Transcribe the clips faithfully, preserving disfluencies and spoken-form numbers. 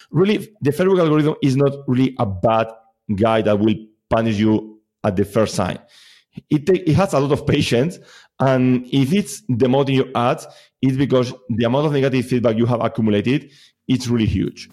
Really, the Facebook algorithm is not really a bad guy that will punish you at the first sign. It, take, it has a lot of patience. And if it's demoting your ads, it's because the amount of negative feedback you have accumulated, it's really huge.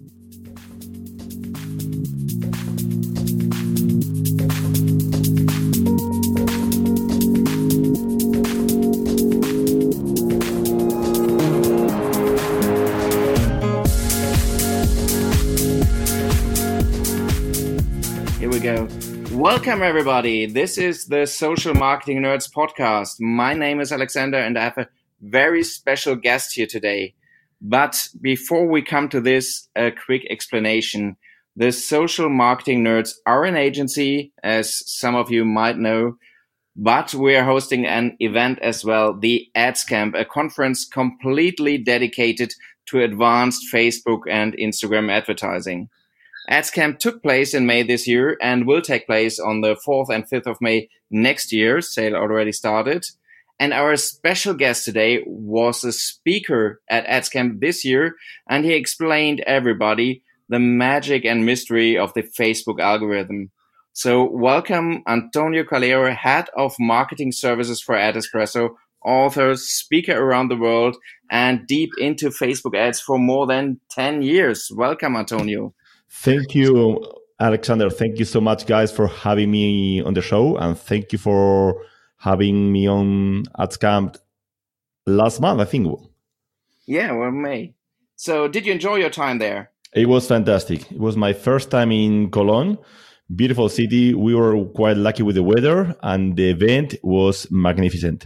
Here we go. Welcome, everybody. This is the Social Marketing Nerds podcast. My name is Alexander, and I have a very special guest here today. But before we come to this, a quick explanation. The Social Marketing Nerds are an agency, as some of you might know, but we are hosting an event as well, the Ads Camp, a conference completely dedicated to advanced Facebook and Instagram advertising. Ads Camp took place in May this year and will take place on the fourth and fifth of May next year. Sale already started. And our special guest today was a speaker at Ads Camp this year, and he explained everybody the magic and mystery of the Facebook algorithm. So welcome Antonio Calero, Head of Marketing Services for AdEspresso, author, speaker around the world, and deep into Facebook ads for more than ten years. Welcome, Antonio. Thank you, Alexander. Thank you so much, guys, for having me on the show. And thank you for having me on Ads Camp last month, I think. Yeah, well, May. So did you enjoy your time there? It was fantastic. It was my first time in Cologne. Beautiful city. We were quite lucky with the weather, and the event was magnificent.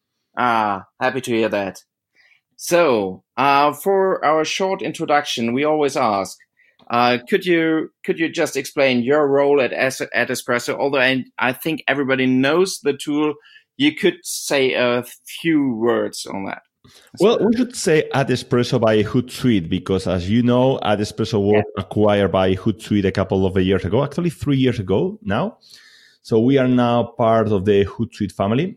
Ah, happy to hear that. So uh, for our short introduction, we always ask, Uh, could you could you just explain your role at AdEspresso? Although I, I think everybody knows the tool, you could say a few words on that. Well, we should say AdEspresso by Hootsuite because, as you know, AdEspresso was yeah. acquired by Hootsuite a couple of years ago, actually three years ago now. So we are now part of the Hootsuite family.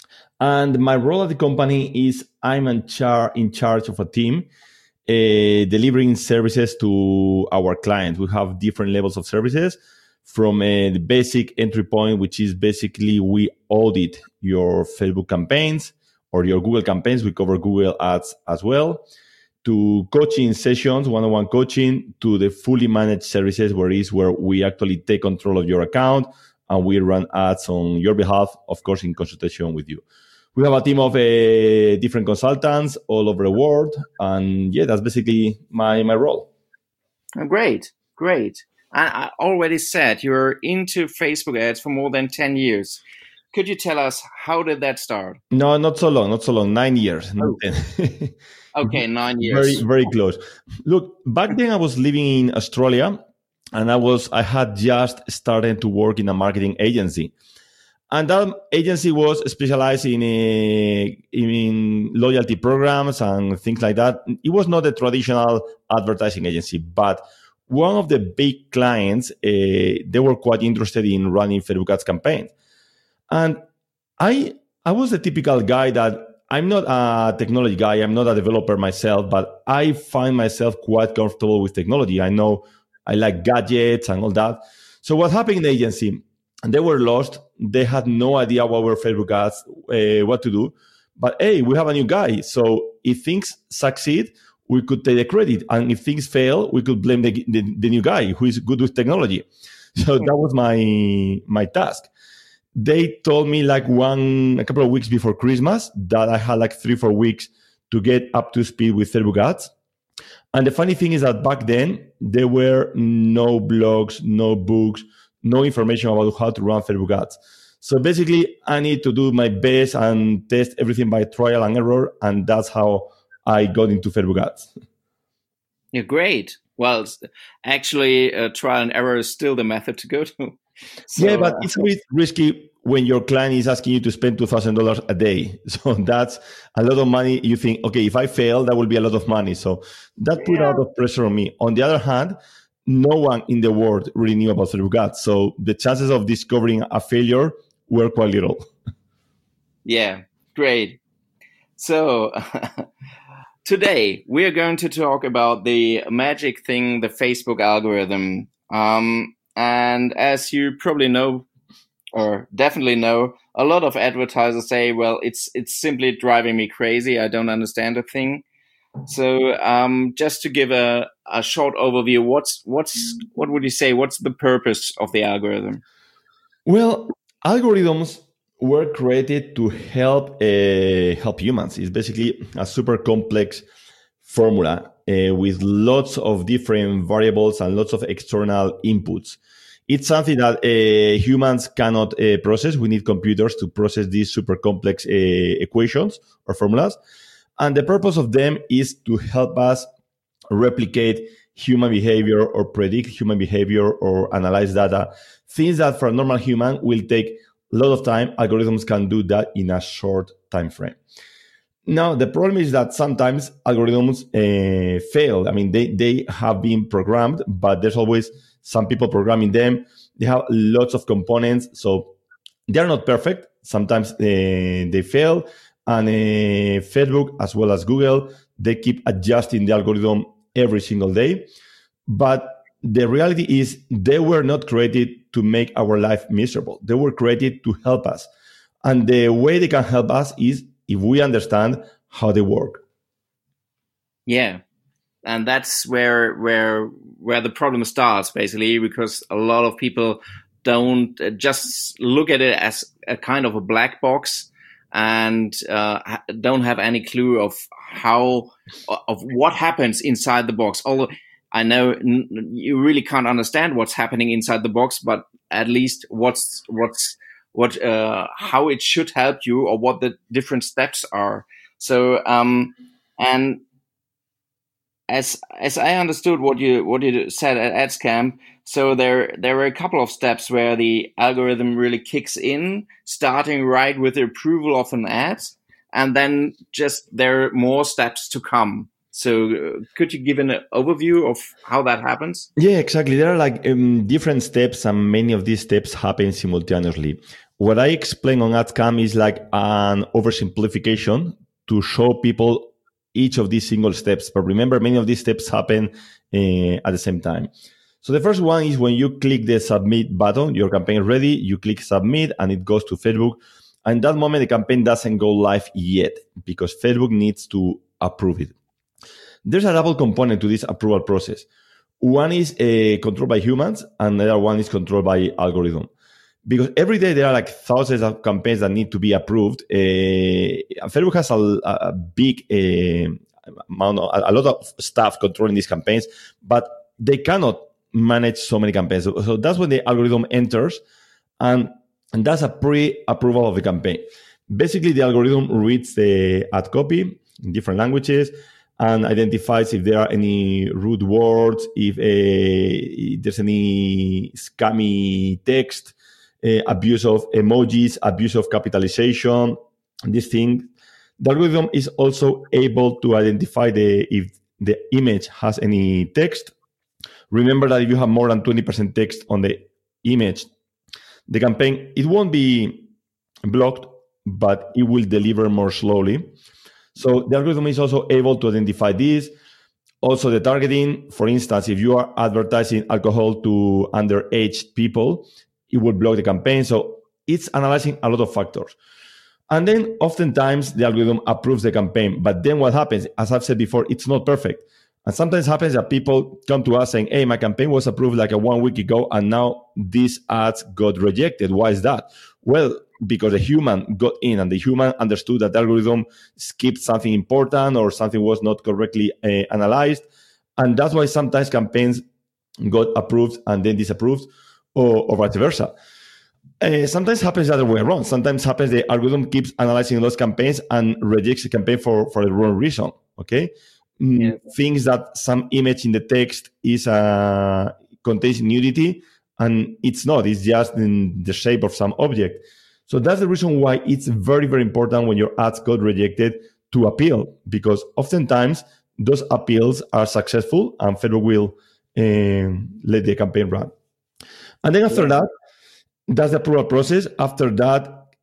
And my role at the company is I'm in, char- in charge of a team Uh, delivering services to our clients. We have different levels of services from uh, the basic entry point, which is basically we audit your Facebook campaigns or your Google campaigns. We cover Google ads as well, to coaching sessions, one-on-one coaching, to the fully managed services, where is where we actually take control of your account and we run ads on your behalf, of course, in consultation with you. We have a team of uh, different consultants all over the world. And yeah, that's basically my, my role. Oh, great, great. I, I already said you're into Facebook ads for more than ten years. Could you tell us, how did that start? No, not so long, not so long, nine years. Not ten. Okay, nine years. Very, very close. Look, back then I was living in Australia and I was, I had just started to work in a marketing agency. And that agency was specialized in, a, in loyalty programs and things like that. It was not a traditional advertising agency, but one of the big clients, uh, they were quite interested in running Facebook ads campaigns. And I, I was the typical guy that I'm not a technology guy. I'm not a developer myself, but I find myself quite comfortable with technology. I know I like gadgets and all that. So what happened in the agency? And they were lost. They had no idea what were Facebook ads, uh, what to do. But hey, we have a new guy. So if things succeed, we could take the credit. And if things fail, we could blame the, the, the new guy who is good with technology. So that was my my task. They told me like one, a couple of weeks before Christmas that I had like three, four weeks to get up to speed with Facebook ads. And the funny thing is that back then, there were no blogs, no books, no information about how to run Facebook ads. So basically, I need to do my best and test everything by trial and error. And that's how I got into Facebook ads. Yeah, great. Well, actually, uh, trial and error is still the method to go to. So, yeah, but uh, it's a bit risky when your client is asking you to spend two thousand dollars a day. So that's a lot of money. You think, okay, if I fail, that will be a lot of money. So that put yeah. a lot of pressure on me. On the other hand, no one in the world really knew about Facebook ads. So the chances of discovering a failure were quite little. Yeah, great. So today we are going to talk about the magic thing, the Facebook algorithm. Um, and as you probably know, or definitely know, a lot of advertisers say, well, it's it's simply driving me crazy. I don't understand a thing. So um, just to give a, a short overview, what's what's what would you say? What's the purpose of the algorithm? Well, algorithms were created to help uh, help humans. It's basically a super complex formula uh, with lots of different variables and lots of external inputs. It's something that uh, humans cannot uh, process. We need computers to process these super complex uh, equations or formulas. And the purpose of them is to help us replicate human behavior or predict human behavior or analyze data. Things that for a normal human will take a lot of time, algorithms can do that in a short time frame. Now, the problem is that sometimes algorithms uh, fail. I mean, they, they have been programmed, but there's always some people programming them. They have lots of components, so they're not perfect. Sometimes uh, they fail. And uh, Facebook, as well as Google, they keep adjusting the algorithm every single day. But the reality is they were not created to make our life miserable. They were created to help us. And the way they can help us is if we understand how they work. Yeah. And that's where where where the problem starts, basically, because a lot of people don't just look at it as a kind of a black box and uh, don't have any clue of how of what happens inside the box. Although I know n- you really can't understand what's happening inside the box, but at least what's what's what uh, how it should help you or what the different steps are. So um, and. As as I understood what you what you said at AdsCamp, so there there were a couple of steps where the algorithm really kicks in, starting right with the approval of an ad, and then just there are more steps to come. So uh, could you give an overview of how that happens? Yeah, exactly. There are like um, different steps, and many of these steps happen simultaneously. What I explain on AdsCamp is like an oversimplification to show people each of these single steps. But remember, many of these steps happen uh, at the same time. So the first one is when you click the submit button, your campaign is ready, you click submit and it goes to Facebook. And in that moment, the campaign doesn't go live yet because Facebook needs to approve it. There's a double component to this approval process. One is uh, controlled by humans and the other one is controlled by algorithm. Because every day there are like thousands of campaigns that need to be approved. Uh, Facebook has a, a big uh, amount, of, a lot of staff controlling these campaigns, but they cannot manage so many campaigns. So, so that's when the algorithm enters, and, and that's a pre-approval of the campaign. Basically, the algorithm reads the ad copy in different languages and identifies if there are any rude words, if, uh, if there's any scammy text, Uh, abuse of emojis, abuse of capitalization, this thing. The algorithm is also able to identify the if the image has any text. Remember that if you have more than twenty percent text on the image, the campaign, it won't be blocked, but it will deliver more slowly. So the algorithm is also able to identify this. Also the targeting, for instance, if you are advertising alcohol to underage people, it will block the campaign. So it's analyzing a lot of factors. And then oftentimes the algorithm approves the campaign. But then what happens, as I've said before, it's not perfect. And sometimes happens that people come to us saying, hey, my campaign was approved like a one week ago, and now these ads got rejected. Why is that? Well, because the human got in and the human understood that the algorithm skipped something important or something was not correctly uh, analyzed. And that's why sometimes campaigns got approved and then disapproved. Or, or vice versa. Uh, sometimes happens the other way around. Sometimes happens the algorithm keeps analyzing those campaigns and rejects the campaign for, for the wrong reason. Okay, yeah. mm, Things that some image in the text is uh, contains nudity, and it's not. It's just in the shape of some object. So that's the reason why it's very very important when your ads got rejected to appeal, because oftentimes those appeals are successful and Facebook will uh, let the campaign run. And then after that, that's the approval process. After that,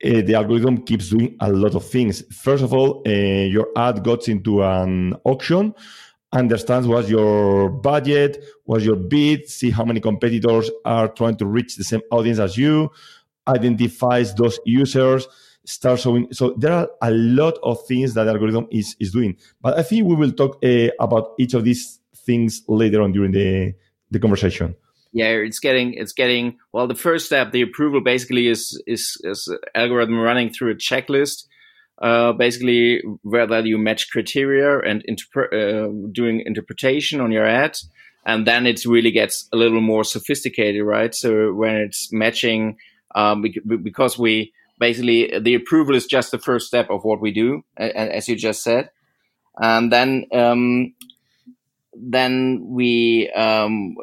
uh, the algorithm keeps doing a lot of things. First of all, uh, your ad goes into an auction, understands what's your budget, what's your bid, see how many competitors are trying to reach the same audience as you, identifies those users, starts showing. So there are a lot of things that the algorithm is, is doing. But I think we will talk uh, about each of these things later on during the, the conversation. Yeah, it's getting, it's getting, well, the first step, the approval basically is, is, is algorithm running through a checklist, uh, basically whether you match criteria and interpre- uh, doing interpretation on your ad. And then it really gets a little more sophisticated, right? So when it's matching, um, because we basically, the approval is just the first step of what we do, as you just said. And then, um, then we, um,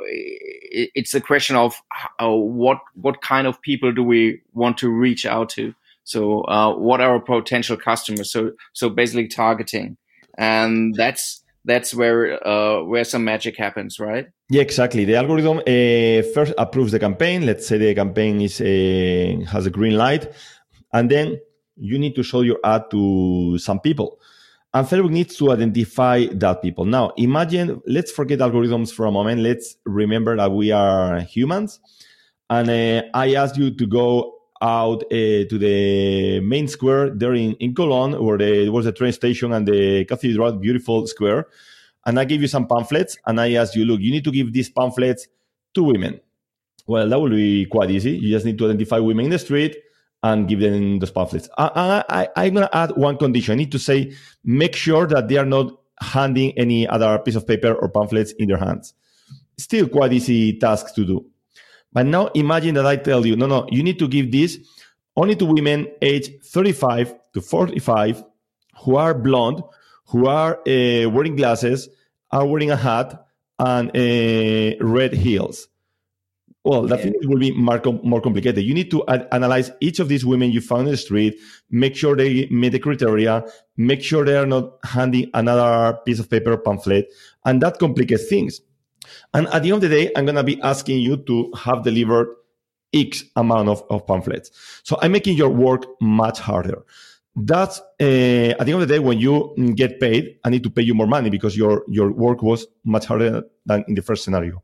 it's a question of uh, what, what kind of people do we want to reach out to? So, uh, what are our potential customers? So, so basically targeting, and that's, that's where, uh, where some magic happens, right? Yeah, exactly. The algorithm uh, first approves the campaign. Let's say the campaign is uh, has a green light, and then you need to show your ad to some people. And Facebook needs to identify that people. Now, imagine, let's forget algorithms for a moment. Let's remember that we are humans. And uh, I asked you to go out uh, to the main square there in, in Cologne, where there was the train station and the cathedral, beautiful square. And I gave you some pamphlets, and I asked you, look, you need to give these pamphlets to women. Well, that will be quite easy. You just need to identify women in the street and give them those pamphlets. I, I, I'm going to add one condition. I need to say, make sure that they are not handing any other piece of paper or pamphlets in their hands. Still quite easy task to do. But now imagine that I tell you, no, no, you need to give this only to women aged thirty-five to forty-five who are blonde, who are uh, wearing glasses, are wearing a hat, and uh, red heels. Well, that yeah. will be more, more complicated. You need to ad- analyze each of these women you found in the street, make sure they meet the criteria, make sure they are not handing another piece of paper pamphlet, and that complicates things. And at the end of the day, I'm going to be asking you to have delivered X amount of, of pamphlets. So I'm making your work much harder. That's, uh, at the end of the day, when you get paid, I need to pay you more money because your, your work was much harder than in the first scenario.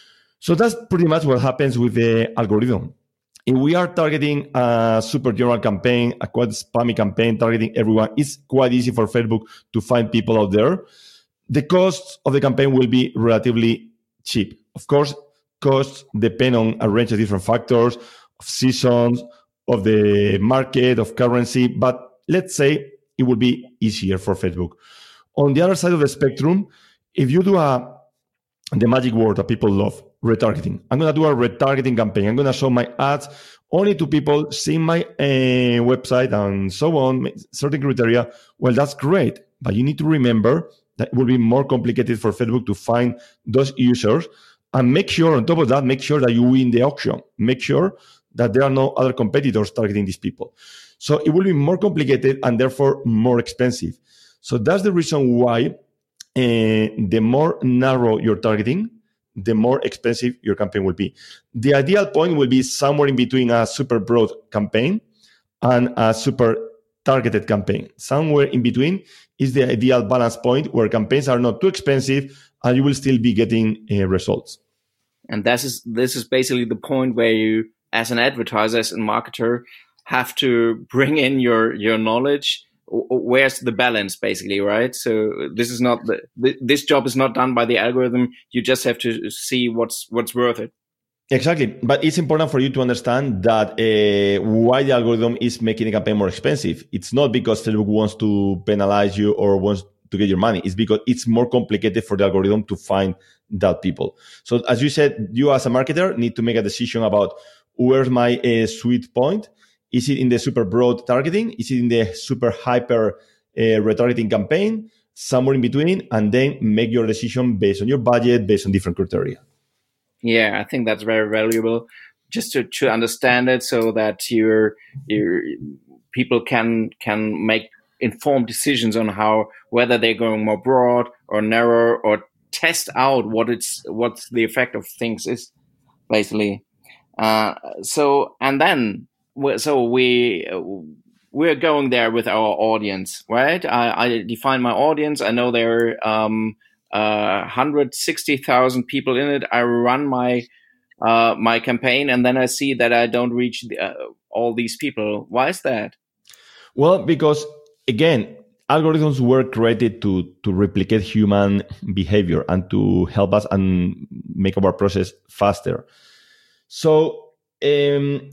So that's pretty much what happens with the algorithm. If we are targeting a super general campaign, a quite spammy campaign, targeting everyone, it's quite easy for Facebook to find people out there. The cost of the campaign will be relatively cheap. Of course, costs depend on a range of different factors, of seasons, of the market, of currency, but let's say it will be easier for Facebook. On the other side of the spectrum, if you do a the magic word that people love, retargeting. I'm going to do a retargeting campaign. I'm going to show my ads only to people seeing my uh, website and so on, certain criteria. Well, that's great. But you need to remember that it will be more complicated for Facebook to find those users. And make sure, on top of that, make sure that you win the auction. Make sure that there are no other competitors targeting these people. So it will be more complicated and therefore more expensive. So that's the reason why Uh, the more narrow your targeting, the more expensive your campaign will be. The ideal point will be somewhere in between a super broad campaign and a super targeted campaign. Somewhere in between is the ideal balance point where campaigns are not too expensive and you will still be getting uh, results. And this is this is basically the point where you, as an advertiser, as a marketer, have to bring in your your knowledge. Where's the balance, basically, right? So this is not the, this job is not done by the algorithm. You just have to see what's what's worth it. Exactly, but it's important for you to understand that uh, why the algorithm is making the campaign more expensive. It's not because Facebook wants to penalize you or wants to get your money. It's because it's more complicated for the algorithm to find that people. So as you said, you as a marketer need to make a decision about where's my uh, sweet point. Is it in the super broad targeting? Is it in the super hyper uh, retargeting campaign? Somewhere in between, and then make your decision based on your budget, based on different criteria. Yeah, I think that's very valuable, just to, to understand it, so that your your people can can make informed decisions on how, whether they're going more broad or narrow, or test out what it's what's the effect of things is, basically. Uh, so and then. so we we're going there with our audience, right? I, I define my audience. I know there are um, uh, one hundred sixty thousand people in it. I run my uh, my campaign, and then I see that I don't reach the, uh, all these people. Why is that? Well, because again, algorithms were created to to replicate human behavior and to help us and make our process faster. So, um,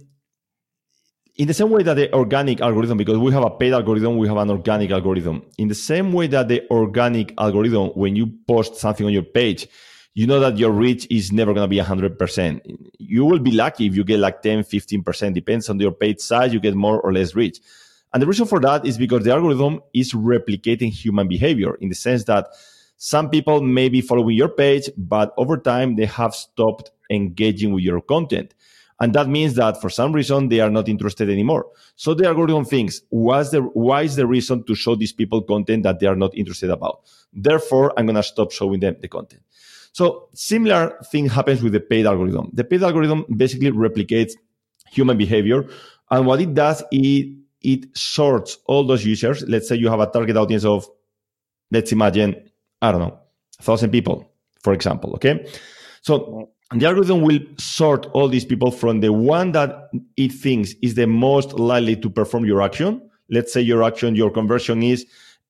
in the same way that the organic algorithm, because we have a paid algorithm, we have an organic algorithm. In the same way that the organic algorithm, when you post something on your page, you know that your reach is never going to be one hundred percent. You will be lucky if you get like ten, fifteen percent. Depends on your page size, you get more or less reach. And the reason for that is because the algorithm is replicating human behavior in the sense that some people may be following your page, but over time they have stopped engaging with your content. And that means that for some reason they are not interested anymore. So the algorithm thinks, what's the, why is the reason to show these people content that they are not interested about? Therefore, I'm going to stop showing them the content. So similar thing happens with the paid algorithm. The paid algorithm basically replicates human behavior. And what it does is it sorts all those users. Let's say you have a target audience of, let's imagine, I don't know, a thousand people, for example, okay? So the algorithm will sort all these people from the one that it thinks is the most likely to perform your action. Let's say your action, your conversion is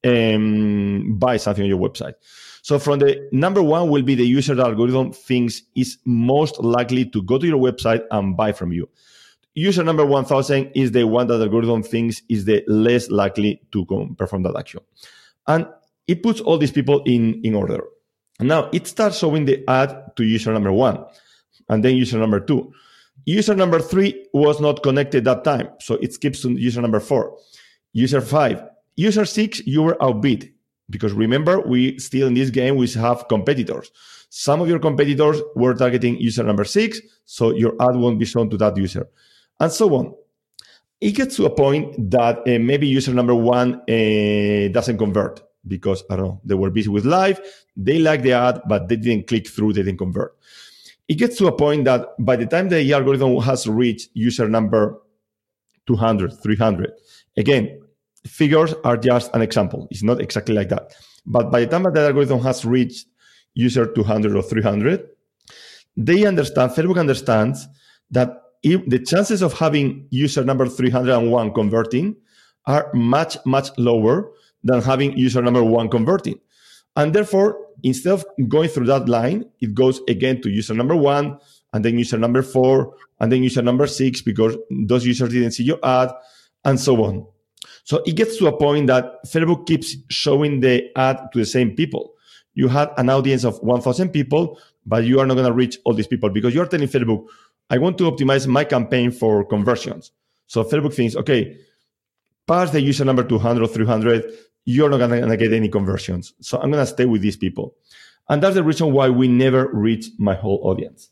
um, buy something on your website. So from the number one will be the user the algorithm thinks is most likely to go to your website and buy from you. User number one thousand is the one that the algorithm thinks is the less likely to go perform that action. And it puts all these people in, in order. Now it starts showing the ad to user number one and then user number two. User number three was not connected that time, so it skips to user number four. User five. User six, you were outbid. Because remember, we still in this game, we have competitors. Some of your competitors were targeting user number six, so your ad won't be shown to that user. And so on. It gets to a point that uh, maybe user number one uh, doesn't convert because, I don't know, they were busy with live, they liked the ad, but they didn't click through, they didn't convert. It gets to a point that by the time the algorithm has reached user number two hundred, three hundred, again, figures are just an example. It's not exactly like that. But by the time that the algorithm has reached user two hundred or three hundred, they understand, Facebook understands that if the chances of having user number three hundred one converting are much, much lower than having user number one converting. And therefore, instead of going through that line, it goes again to user number one, and then user number four, and then user number six, because those users didn't see your ad, and so on. So it gets to a point that Facebook keeps showing the ad to the same people. You had an audience of one thousand people, but you are not going to reach all these people because you're telling Facebook, I want to optimize my campaign for conversions. So Facebook thinks, okay, past the user number two hundred or three hundred, you're not going to get any conversions. So I'm going to stay with these people. And that's the reason why we never reach my whole audience.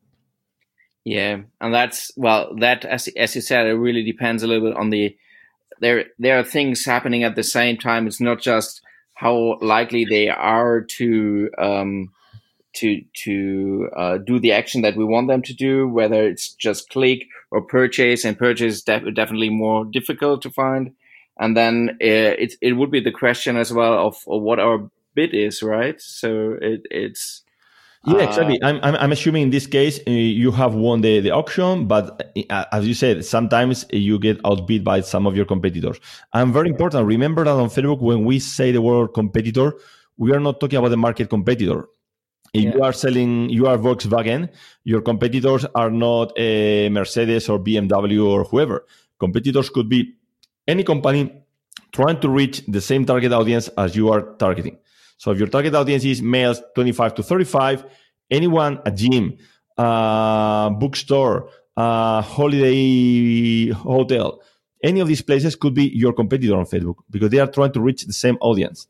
Yeah. And that's, well, that, as, as you said, it really depends a little bit on the, there, there are things happening at the same time. It's not just how likely they are to, um, to, to, uh, do the action that we want them to do, whether it's just click or purchase, and purchase is def- definitely more difficult to find. And then uh, it it would be the question as well of, of what our bid is, right? So it, it's yeah, exactly. Uh, I'm, I'm I'm assuming in this case uh, you have won the, the auction, but uh, as you said, sometimes you get outbid by some of your competitors. And very important, remember that on Facebook, when we say the word competitor, we are not talking about the market competitor. If yeah. you are selling, you are Volkswagen, your competitors are not a Mercedes or B M W or whoever. Competitors could be any company trying to reach the same target audience as you are targeting. So if your target audience is males twenty-five to thirty-five, anyone, a gym, a bookstore, a holiday hotel, any of these places could be your competitor on Facebook because they are trying to reach the same audience.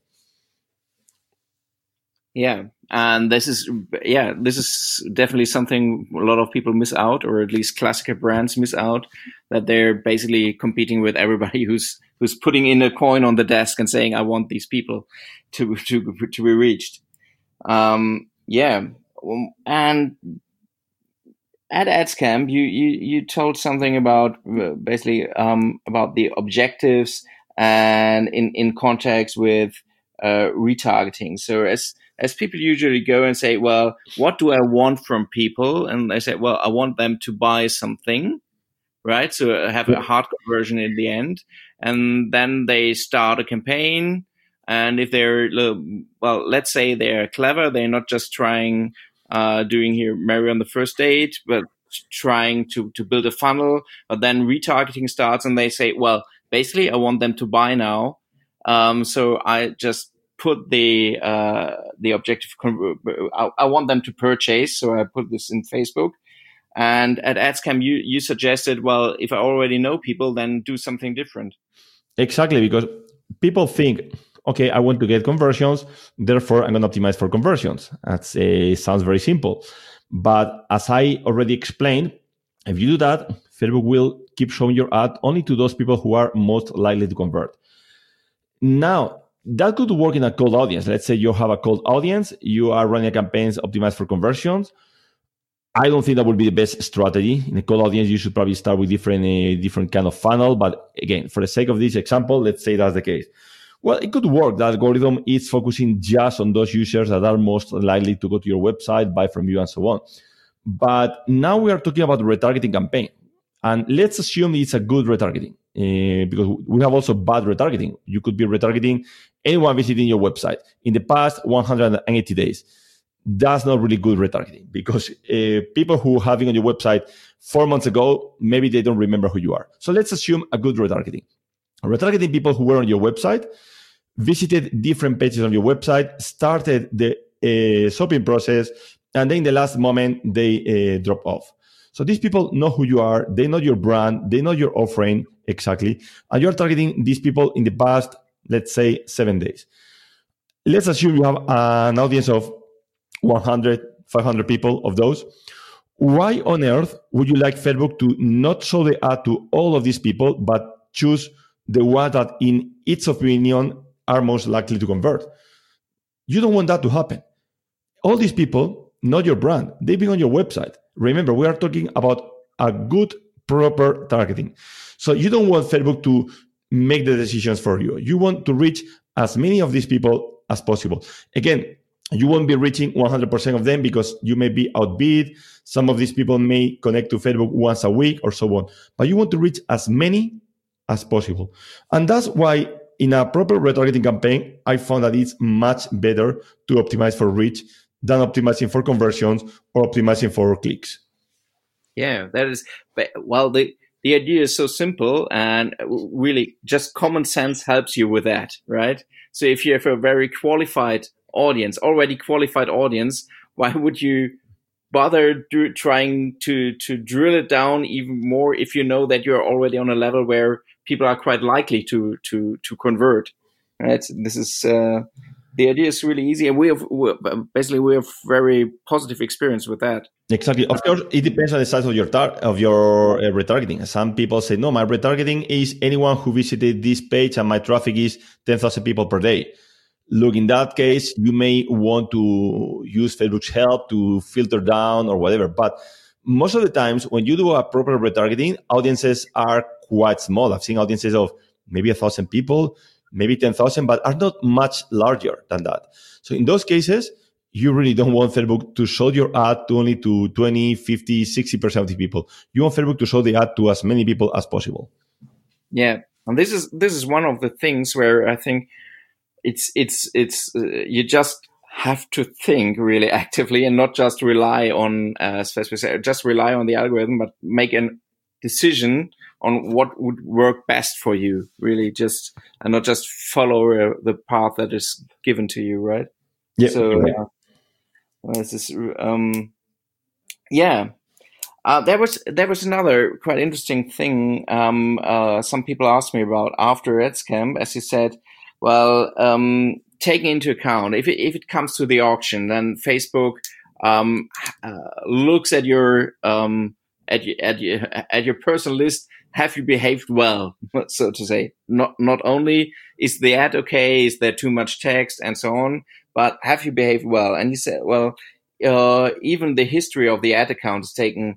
Yeah. And this is, yeah, this is definitely something a lot of people miss out, or at least classical brands miss out, that they're basically competing with everybody who's, who's putting in a coin on the desk and saying, I want these people to, to, to be reached. Um, yeah. And at AdsCamp, you, you, you told something about uh, basically um, about the objectives and in, in context with uh, retargeting. So as as people usually go and say, well, what do I want from people? And they say, well, I want them to buy something, right? So have a hard conversion in the end. And then they start a campaign. And if they're, well, let's say they're clever, they're not just trying, uh, doing here marry on the first date, but trying to, to build a funnel, but then retargeting starts and they say, well, basically I want them to buy now. Um, so I just put the, uh, the objective, I, I want them to purchase. So I put this in Facebook. And at AdsCamp, you, you suggested, well, if I already know people, then do something different. Exactly, because people think, okay, I want to get conversions, therefore I'm going to optimize for conversions. That uh, sounds very simple. But as I already explained, if you do that, Facebook will keep showing your ad only to those people who are most likely to convert. Now, that could work in a cold audience. Let's say you have a cold audience, you are running campaigns optimized for conversions. I don't think that would be the best strategy. In a cold audience, you should probably start with different uh, different kind of funnel. But again, for the sake of this example, let's say that's the case. Well, it could work. The algorithm is focusing just on those users that are most likely to go to your website, buy from you, and so on. But now we are talking about retargeting campaign. And let's assume it's a good retargeting uh, because we have also bad retargeting. You could be retargeting anyone visiting your website in the past one hundred eighty days. That's not really good retargeting because uh, people who have been on your website four months ago, maybe they don't remember who you are. So let's assume a good retargeting. Retargeting people who were on your website, visited different pages on your website, started the uh, shopping process, and then in the last moment, they uh, drop off. So these people know who you are. They know your brand. They know your offering exactly. And you're targeting these people in the past, let's say, seven days. Let's assume you have an audience of one hundred, five hundred people of those. Why on earth would you like Facebook to not show the ad to all of these people, but choose the one that in its opinion are most likely to convert? You don't want that to happen. All these people know your brand. They've been on your website. Remember, we are talking about a good, proper targeting. So you don't want Facebook to make the decisions for you. You want to reach as many of these people as possible. Again, you won't be reaching one hundred percent of them because you may be outbid. Some of these people may connect to Facebook once a week or so on. But you want to reach as many as possible. And that's why in a proper retargeting campaign, I found that it's much better to optimize for reach than optimizing for conversions or optimizing for clicks. Yeah, that is, well, the, the idea is so simple and really just common sense helps you with that, right? So if you have a very qualified audience, already qualified audience, why would you bother do, trying to, to drill it down even more if you know that you're already on a level where people are quite likely to, to, to convert, right? This is, uh, the idea is really easy, and we have we, basically we have very positive experience with that. Exactly. Of course, it depends on the size of your tar- of your uh, retargeting. Some people say, no, my retargeting is anyone who visited this page, and my traffic is ten thousand people per day. Look, in that case, you may want to use Facebook's help to filter down or whatever. But most of the times, when you do a proper retargeting, audiences are quite small. I've seen audiences of maybe a thousand people, maybe ten thousand, but are not much larger than that. So in those cases, you really don't want Facebook to show your ad to only to twenty, fifty, sixty percent of the people. You want Facebook to show the ad to as many people as possible. Yeah. And this is, this is one of the things where I think it's, it's, it's, uh, you just have to think really actively and not just rely on, uh, as Facebook said, just rely on the algorithm, but make a decision on what would work best for you, really, just and not just follow uh, the path that is given to you, right? Yeah. So, uh, this is, um, yeah. Uh, there was there was another quite interesting thing. Um, uh, some people asked me about after AdsCamp, as you said. Well, um, taking into account if it, if it comes to the auction, then Facebook um, uh, looks at your um, at your, at your at your personal list. Have you behaved well, so to say? Not not only is the ad okay, is there too much text and so on, but have you behaved well? And he said, well, uh, even the history of the ad account is taken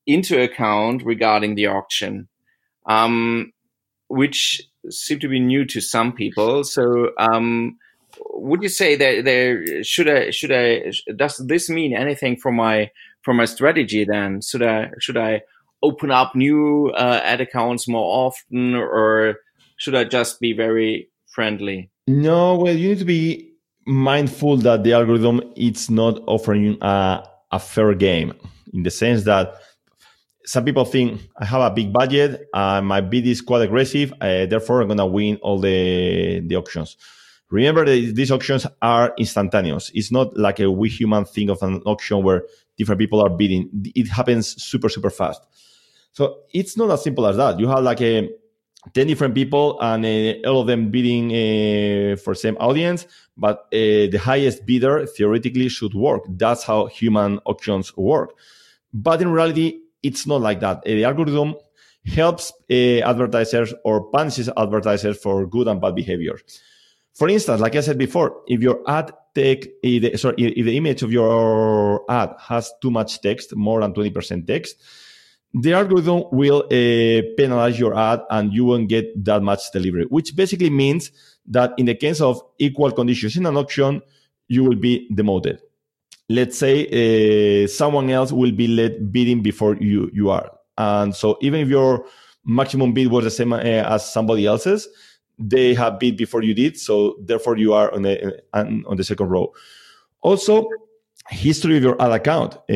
into account regarding the auction, um, which seem to be new to some people. So, um, would you say that there should I should I does this mean anything for my for my strategy? Then should I should I open up new uh, ad accounts more often, or should I just be very friendly? No, well, you need to be mindful that the algorithm it's not offering a, a fair game, in the sense that some people think I have a big budget, uh, my bid is quite aggressive, uh, therefore I'm gonna win all the the auctions. Remember that these auctions are instantaneous. It's not like a we human thing of an auction where different people are bidding. It happens super, super fast. So it's not as simple as that. You have like a ten different people and uh, all of them bidding uh, for same audience, but uh, the highest bidder theoretically should work. That's how human auctions work. But in reality, it's not like that. Uh, the algorithm helps uh, advertisers or punishes advertisers for good and bad behavior. For instance, like I said before, if your ad take, if the, sorry, if the image of your ad has too much text, more than twenty percent text, the algorithm will uh, penalize your ad and you won't get that much delivery, which basically means that in the case of equal conditions in an auction, you will be demoted. Let's say uh, someone else will be led bidding before you, you are. And so even if your maximum bid was the same uh, as somebody else's, they have bid before you did. So therefore you are on the, on the second row. Also, history of your ad account. Uh,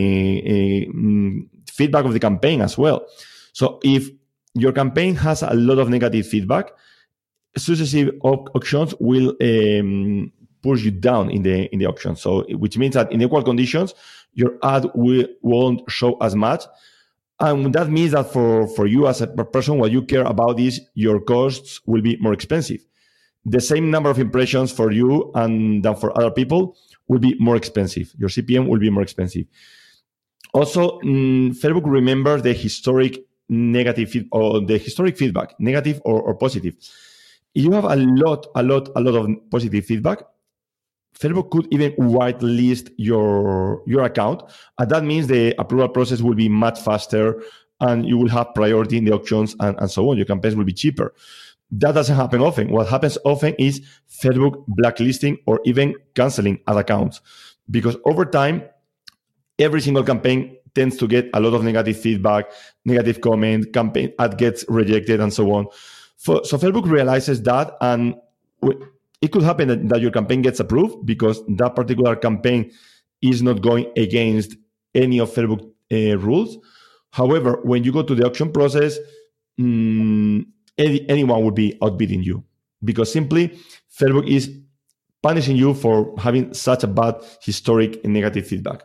uh, feedback of the campaign as well. So if your campaign has a lot of negative feedback, successive au- auctions will um, push you down in the in the auction. So which means that in equal conditions, your ad will, won't show as much. And that means that for, for you as a person, what you care about is your costs will be more expensive. The same number of impressions for you and than for other people will be more expensive. Your C P M will be more expensive. Also, um, Facebook remembers the historic negative feed, or the historic feedback, negative or, or positive. If you have a lot, a lot, a lot of positive feedback, Facebook could even whitelist your your account, and that means the approval process will be much faster, and you will have priority in the auctions and, and so on. Your campaigns will be cheaper. That doesn't happen often. What happens often is Facebook blacklisting or even canceling ad accounts, because over time, every single campaign tends to get a lot of negative feedback, negative comment, campaign ad gets rejected, and so on. For, so Facebook realizes that, and it could happen that, that your campaign gets approved because that particular campaign is not going against any of Facebook uh, rules. However, when you go to the auction process, um, any, anyone would be outbidding you, because simply Facebook is punishing you for having such a bad historic negative feedback.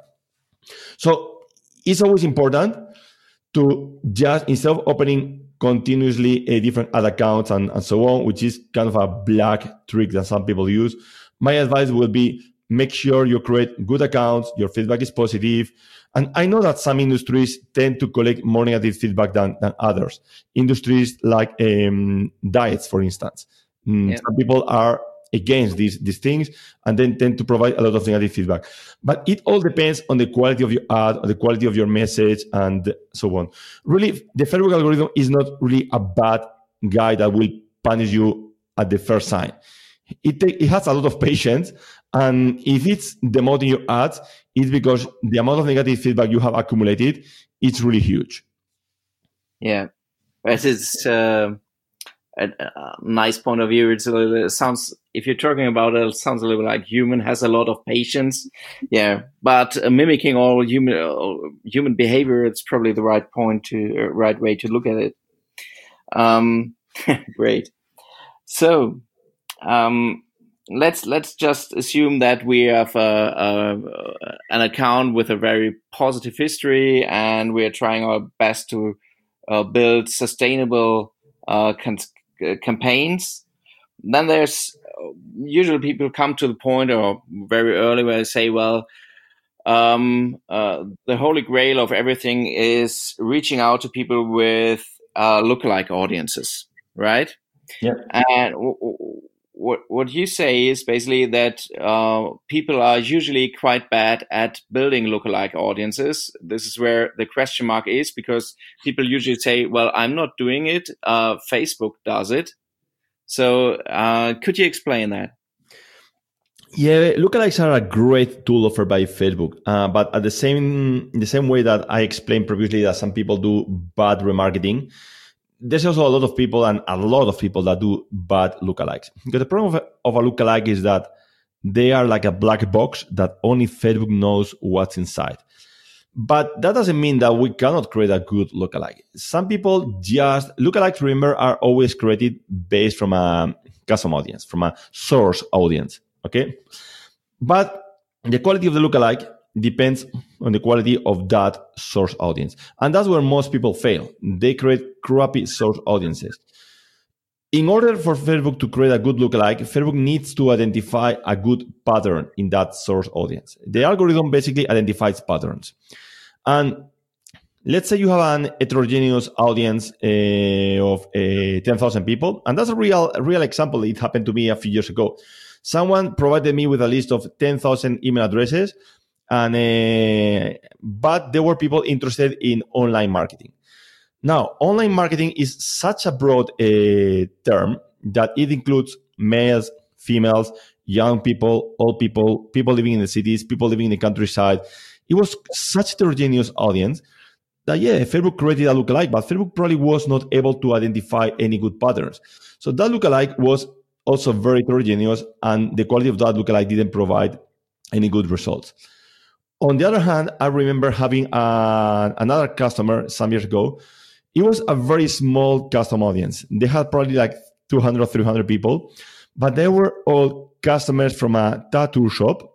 So it's always important to just, instead of opening continuously a different ad accounts and, and so on, which is kind of a black trick that some people use, my advice will be make sure you create good accounts, your feedback is positive. And I know that some industries tend to collect more negative feedback than, than others. Industries like um, diets, for instance. Mm, yeah. Some people are against these, these things and then tend to provide a lot of negative feedback. But it all depends on the quality of your ad, on the quality of your message, and so on. Really, the Facebook algorithm is not really a bad guy that will punish you at the first sign. It, it has a lot of patience, and if it's demoting your ads, it's because the amount of negative feedback you have accumulated, it's really huge. Yeah, it is uh, a, a nice point of view. It's a little, it sounds, if you're talking about it, it sounds a little like human has a lot of patience. Yeah, but uh, mimicking all human uh, human behavior, it's probably the right point to uh, right way to look at it. Um, great. So. Um, let's let's just assume that we have a, a, an account with a very positive history, and we're trying our best to uh, build sustainable uh, can- campaigns. Then there's usually people come to the point, or very early, where they say, "Well, um, uh, the holy grail of everything is reaching out to people with uh, lookalike audiences, right?" Yeah. And w- w- what what you say is basically that uh, people are usually quite bad at building lookalike audiences. This is where the question mark is, because people usually say, "Well, I'm not doing it. Uh, Facebook does it." So, uh, could you explain that? Yeah, lookalikes are a great tool offered by Facebook, uh, but at the same in the same way that I explained previously that some people do bad remarketing, there's also a lot of people and a lot of people that do bad lookalikes. Because the problem of a, of a lookalike is that they are like a black box that only Facebook knows what's inside. But that doesn't mean that we cannot create a good lookalike. Some people just lookalikes, remember, are always created based from a custom audience, from a source audience. Okay, but the quality of the lookalike depends on the quality of that source audience, and that's where most people fail. They create crappy source audiences. In order for Facebook to create a good lookalike, Facebook needs to identify a good pattern in that source audience. The algorithm basically identifies patterns, and let's say you have an heterogeneous audience uh, of uh, ten thousand people, and that's a real, a real example. It happened to me a few years ago. Someone provided me with a list of ten thousand email addresses, and uh, but there were people interested in online marketing. Now, online marketing is such a broad uh, term that it includes males, females, young people, old people, people living in the cities, people living in the countryside. It was such a heterogeneous audience that, yeah, Facebook created a lookalike, but Facebook probably was not able to identify any good patterns. So that lookalike was also very heterogeneous, and the quality of that lookalike didn't provide any good results. On the other hand, I remember having a, another customer some years ago. It was a very small custom audience. They had probably like two hundred, three hundred people, but they were all customers from a tattoo shop,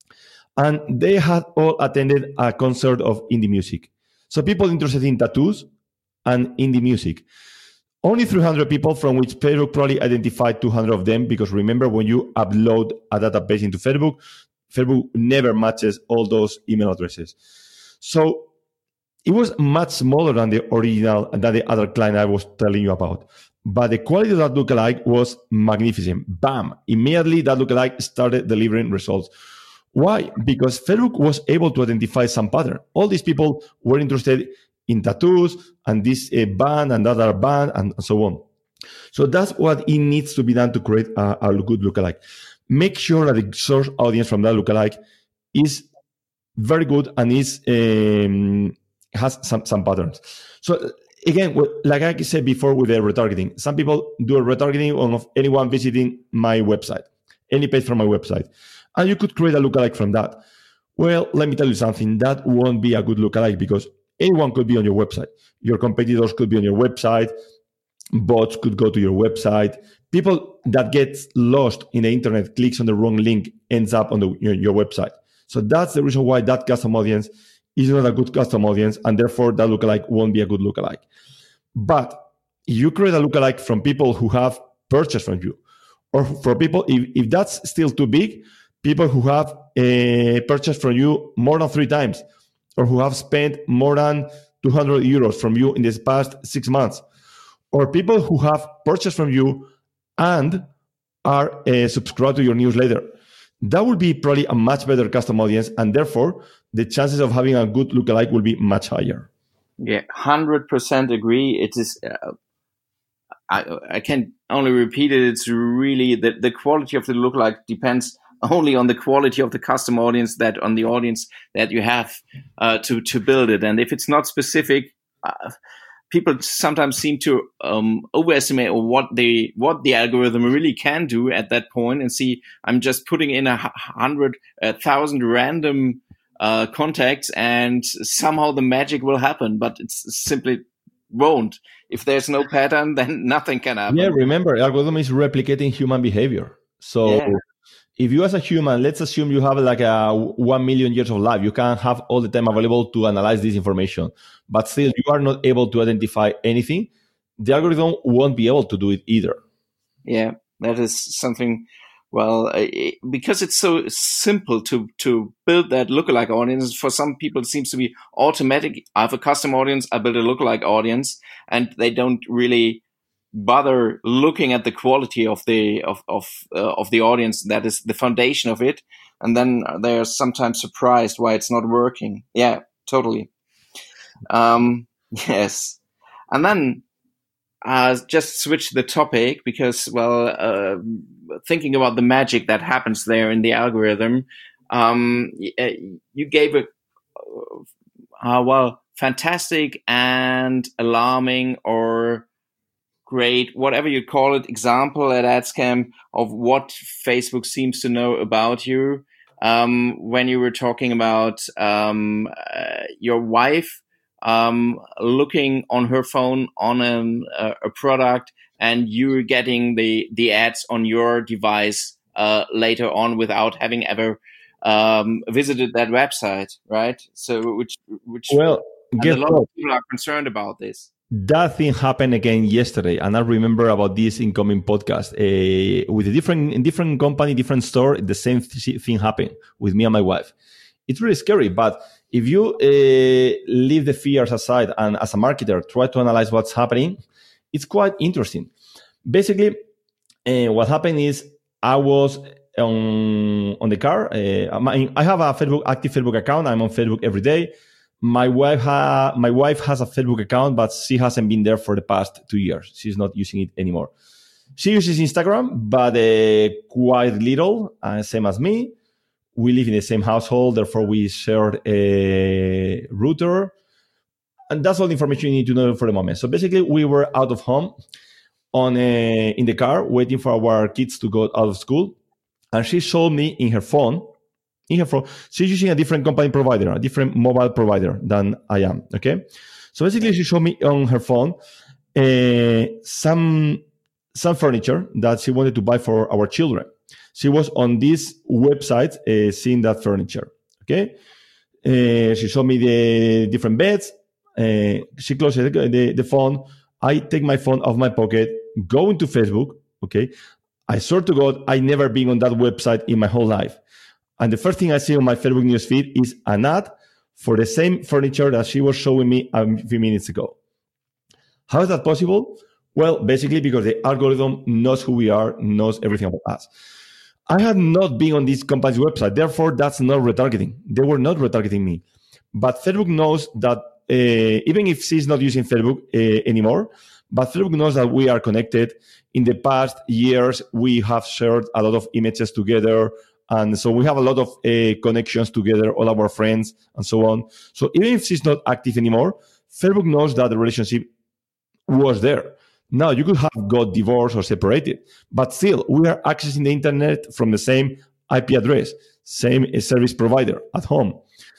and they had all attended a concert of indie music. So people interested in tattoos and indie music. Only three hundred people, from which Facebook probably identified two hundred of them, because remember, when you upload a database into Facebook, Facebook never matches all those email addresses. So it was much smaller than the original, than the other client I was telling you about. But the quality of that lookalike was magnificent. Bam! Immediately, that lookalike started delivering results. Why? Because Facebook was able to identify some pattern. All these people were interested in tattoos and this uh, band and that other band and so on. So that's what it needs to be done to create a, a good lookalike. Make sure that the source audience from that lookalike is very good and is um, has some, some patterns. So again, like I said before with the retargeting, some people do a retargeting on anyone visiting my website, any page from my website, and you could create a lookalike from that. Well, let me tell you something, that won't be a good lookalike, because anyone could be on your website. Your competitors could be on your website. Bots could go to your website. People that get lost in the internet, clicks on the wrong link, ends up on the, your, your website. So that's the reason why that custom audience is not a good custom audience, and therefore that lookalike won't be a good lookalike. But you create a lookalike from people who have purchased from you, or for people, if, if that's still too big, people who have uh, purchased from you more than three times, or who have spent more than two hundred euros from you in this past six months, or people who have purchased from you and are uh, subscribed to your newsletter. That will be probably a much better custom audience, and therefore the chances of having a good lookalike will be much higher. Yeah, one hundred percent agree. It is, uh, I, I can only repeat it. It's really the, the quality of the lookalike depends only on the quality of the custom audience, that on the audience that you have uh, to, to build it. And if it's not specific, uh, people sometimes seem to um, overestimate what the what the algorithm really can do at that point, and see, I'm just putting in a hundred, a thousand random uh, contacts, and somehow the magic will happen. But it's simply won't. If there's no pattern, then nothing can happen. Yeah, remember, algorithm is replicating human behavior. So yeah. If you as a human, let's assume you have like a one million years of life, you can have all the time available to analyze this information, but still you are not able to identify anything, the algorithm won't be able to do it either. Yeah, that is something, well, because it's so simple to, to build that lookalike audience, for some people it seems to be automatic. I have a custom audience, I build a lookalike audience, and they don't really bother looking at the quality of the of of uh, of the audience. That is the foundation of it, and then they're sometimes surprised why it's not working. Yeah, totally. Um, yes, and then uh, just switch the topic because, well, uh, thinking about the magic that happens there in the algorithm, um, you gave a uh, well, fantastic and alarming or great, whatever you call it, example at AdScam of what Facebook seems to know about you. Um, when you were talking about um, uh, your wife um, looking on her phone on an, uh, a product, and you getting the the ads on your device uh, later on without having ever um, visited that website, right? So, which which well, and guess a lot what? of people are concerned about this. That thing happened again yesterday, and I remember about this incoming podcast uh, with a different, in different company, different store. The same th- thing happened with me and my wife. It's really scary, but if you uh, leave the fears aside and as a marketer try to analyze what's happening, it's quite interesting. Basically, uh, what happened is I was on on the car. Uh, my, I have a Facebook active Facebook account. I'm on Facebook every day. My wife ha- my wife has a Facebook account, but she hasn't been there for the past two years. She's not using it anymore. She uses Instagram, but uh, quite little, uh, same as me. We live in the same household, therefore we share a router. And that's all the information you need to know for the moment. So basically, we were out of home on a, in the car, waiting for our kids to go out of school. And she showed me in her phone, in her phone, she's using a different company provider, a different mobile provider than I am. Okay. So basically she showed me on her phone uh, some, some furniture that she wanted to buy for our children. She was on this website uh, seeing that furniture. Okay. Uh, she showed me the different beds. Uh, she closed the, the, the phone. I take my phone off my pocket, go into Facebook. Okay. I swear to God, I never been on that website in my whole life. And the first thing I see on my Facebook newsfeed is an ad for the same furniture that she was showing me a few minutes ago. How is that possible? Well, basically because the algorithm knows who we are, knows everything about us. I had not been on this company's website. Therefore, that's not retargeting. They were not retargeting me. But Facebook knows that uh, even if she's not using Facebook uh, anymore, but Facebook knows that we are connected. In the past years, we have shared a lot of images together. And so we have a lot of uh, connections together, all our friends and so on. So even if she's not active anymore, Facebook knows that the relationship was there. Now, you could have got divorced or separated, but still, we are accessing the internet from the same I P address, same service provider at home.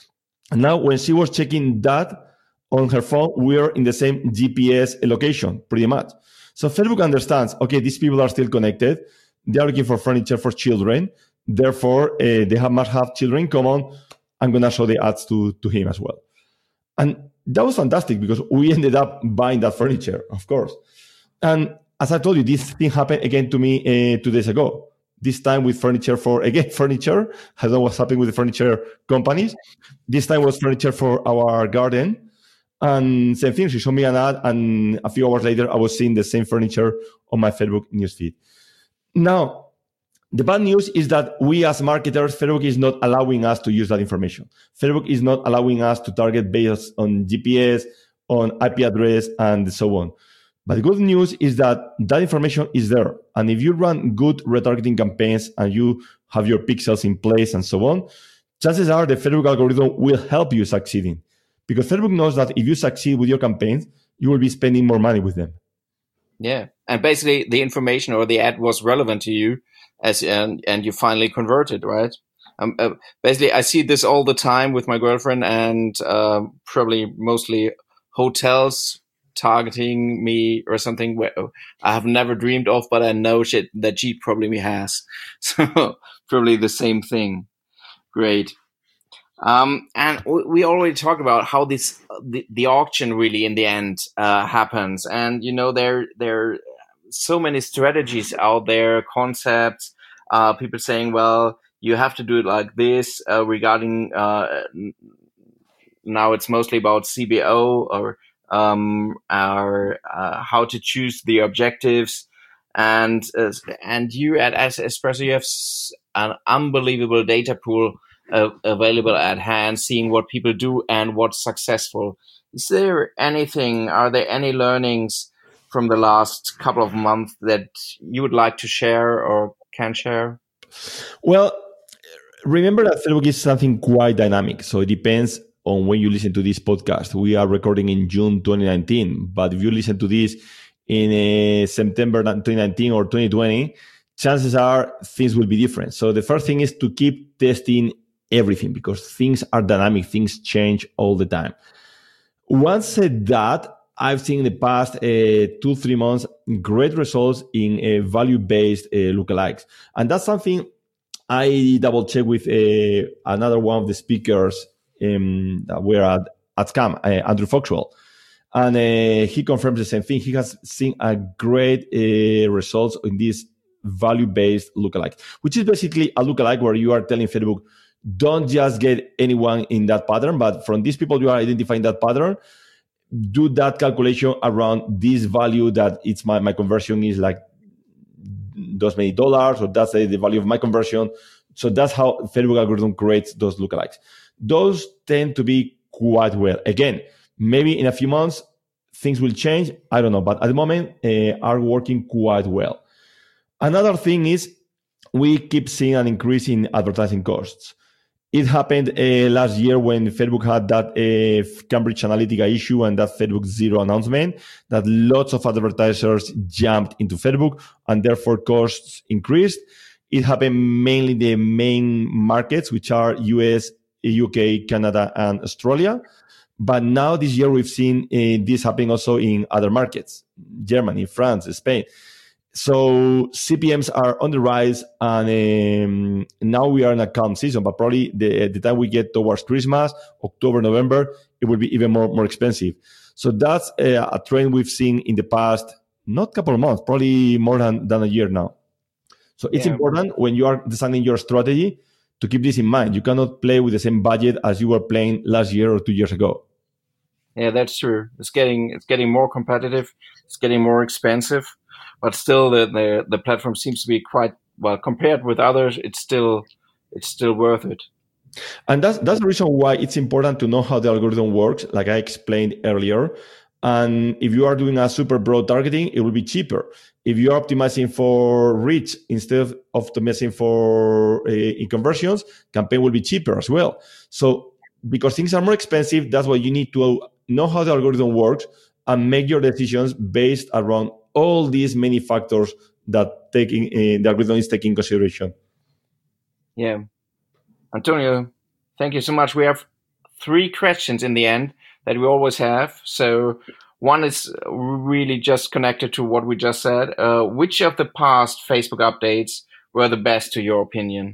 And now, when she was checking that on her phone, we are in the same G P S location, pretty much. So Facebook understands, okay, these people are still connected. They are looking for furniture for children. Therefore, uh, they have, must have children in common. I'm going to show the ads to, to him as well. And that was fantastic because we ended up buying that furniture, of course. And as I told you, this thing happened again to me uh, two days ago. This time with furniture for, again, furniture. I don't know what's happening with the furniture companies. This time was furniture for our garden. And same thing, she showed me an ad. And a few hours later, I was seeing the same furniture on my Facebook newsfeed. Now, the bad news is that we as marketers, Facebook is not allowing us to use that information. Facebook is not allowing us to target based on G P S, on I P address, and so on. But the good news is that that information is there. And if you run good retargeting campaigns and you have your pixels in place and so on, chances are the Facebook algorithm will help you succeeding. Because Facebook knows that if you succeed with your campaigns, you will be spending more money with them. Yeah. And basically the information or the ad was relevant to you as and, and you finally converted, right? Um, uh, basically, I see this all the time with my girlfriend and uh, probably mostly hotels targeting me or something where I have never dreamed of, but I know shit that Jeep probably has. So probably the same thing. Great. Um, and we already talked about how this the, the auction really in the end uh, happens, and you know there there are so many strategies out there, concepts. Uh, people saying, well, you have to do it like this. Uh, regarding uh, now, it's mostly about C B O or um, our, uh, how to choose the objectives. And uh, and you at Espresso, you have an unbelievable data pool uh, available at hand, seeing what people do and what's successful. Is there anything, are there any learnings from the last couple of months that you would like to share or can share? Well, remember that Facebook is something quite dynamic. So it depends on when you listen to this podcast. We are recording in June twenty nineteen, but if you listen to this in uh, September twenty nineteen or twenty twenty, chances are things will be different. So the first thing is to keep testing everything because things are dynamic, things change all the time. Once said that, I've seen in the past uh, two, three months, great results in uh, value-based uh, lookalikes. And that's something I double check with uh, another one of the speakers um, that were at, at Scam, uh, Andrew Foxwell. And uh, he confirms the same thing. He has seen a great uh, results in this value-based lookalike, which is basically a lookalike where you are telling Facebook, don't just get anyone in that pattern, but from these people you are identifying that pattern, do that calculation around this value that it's my, my conversion is like those many dollars, or that's the, the value of my conversion. So that's how Facebook algorithm creates those lookalikes. Those tend to be quite well. Again, maybe in a few months, things will change. I don't know. But at the moment, uh, are working quite well. Another thing is we keep seeing an increase in advertising costs. It happened uh, last year when Facebook had that uh, Cambridge Analytica issue and that Facebook Zero announcement, that lots of advertisers jumped into Facebook and therefore costs increased. It happened mainly in the main markets, which are U S, U K, Canada, and Australia. But now this year we've seen uh, this happening also in other markets, Germany, France, Spain. So C P Ms are on the rise, and um, now we are in a calm season. But probably the, the time we get towards Christmas, October, November, it will be even more, more expensive. So that's a, a trend we've seen in the past, not couple of months, probably more than, than a year now. So it's yeah. important when you are designing your strategy to keep this in mind. You cannot play with the same budget as you were playing last year or two years ago. Yeah, that's true. It's getting it's getting more competitive. It's getting more expensive. But still, the, the the platform seems to be quite well compared with others. It's still it's still worth it. And that's that's the reason why it's important to know how the algorithm works, like I explained earlier. And if you are doing a super broad targeting, it will be cheaper. If you are optimizing for reach instead of optimizing for uh, conversions, campaign will be cheaper as well. So because things are more expensive, that's why you need to know how the algorithm works and make your decisions based around all these many factors that taking uh, the algorithm is taking consideration. Yeah. Antonio, thank you so much. We have three questions in the end that we always have. So one is really just connected to what we just said. Uh, which of the past Facebook updates were the best to your opinion?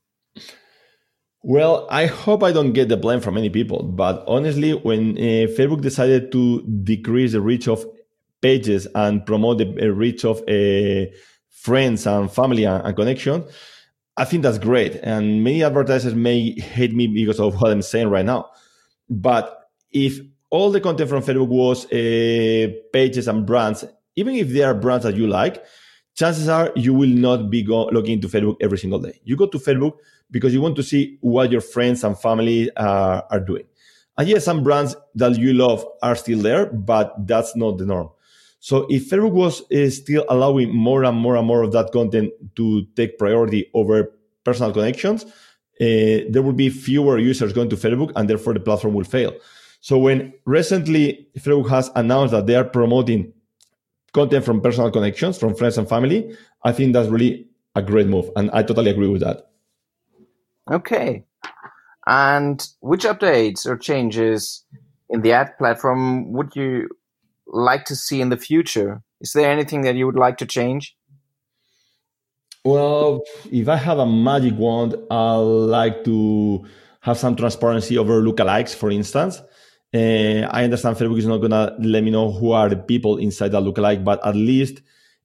Well, I hope I don't get the blame from many people, but honestly, when uh, Facebook decided to decrease the reach of pages and promote the reach of uh, friends and family and, and connection, I think that's great. And many advertisers may hate me because of what I'm saying right now. But if all the content from Facebook was uh, pages and brands, even if they are brands that you like, chances are you will not be go- logging into Facebook every single day. You go to Facebook because you want to see what your friends and family uh, are doing. And yes, some brands that you love are still there, but that's not the norm. So if Facebook was uh, still allowing more and more and more of that content to take priority over personal connections, uh, there will be fewer users going to Facebook, and therefore the platform will fail. So when recently Facebook has announced that they are promoting content from personal connections, from friends and family, I think that's really a great move. And I totally agree with that. Okay. And which updates or changes in the ad platform would you like to see in the future? Is there anything that you would like to change? Well, if I have a magic wand, I'd like to have some transparency over lookalikes, for instance. Uh, I understand Facebook is not going to let me know who are the people inside that lookalike, but at least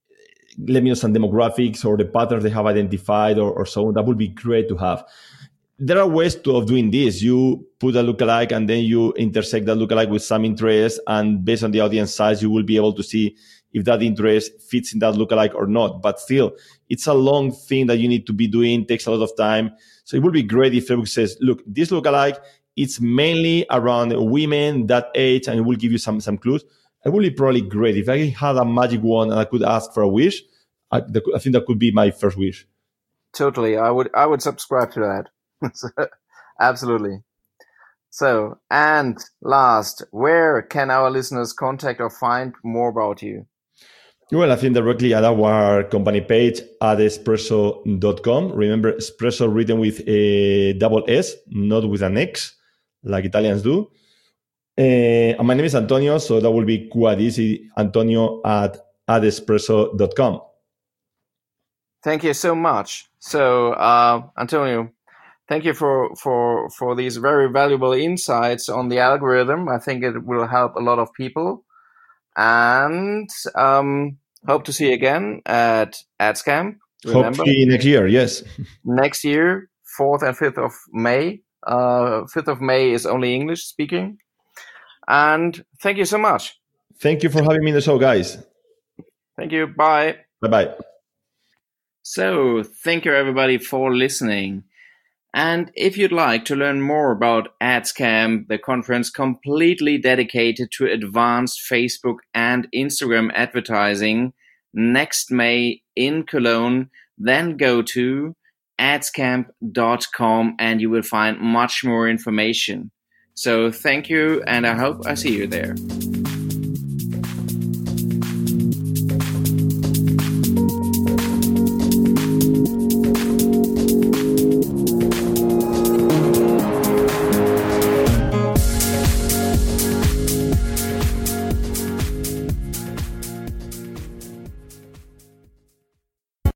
let me know some demographics or the patterns they have identified or, or so on. That would be great to have. there are ways to, of doing this. You put a lookalike and then you intersect that lookalike with some interest. And based on the audience size, you will be able to see if that interest fits in that lookalike or not. But still, it's a long thing that you need to be doing, takes a lot of time. So it would be great if Facebook says, look, this lookalike, it's mainly around women that age, and it will give you some, some clues. It would be probably great. If I had a magic wand and I could ask for a wish, I, I think that could be my first wish. Totally. I would, I would subscribe to that. Absolutely. So, and last, where can our listeners contact or find more about you? Well, I think directly at our company page at espresso dot com. Remember, espresso written with a double S, not with an X, like Italians do. Uh, and my name is Antonio, so that will be quite easy. Antonio at adespresso dot com. Thank you so much. So, uh, Antonio, thank you for, for, for these very valuable insights on the algorithm. I think it will help a lot of people. And um, hope to see you again at AdsCamp. Hope to see you next year, yes. Next year, fourth and fifth of May. Uh, fifth of May is only English speaking. And thank you so much. Thank you for having me in the show, guys. Thank you. Bye. Bye-bye. So, thank you everybody for listening. And if you'd like to learn more about AdsCamp, the conference completely dedicated to advanced Facebook and Instagram advertising next May in Cologne, then go to adscamp dot com and you will find much more information. So thank you, and I hope I see you there.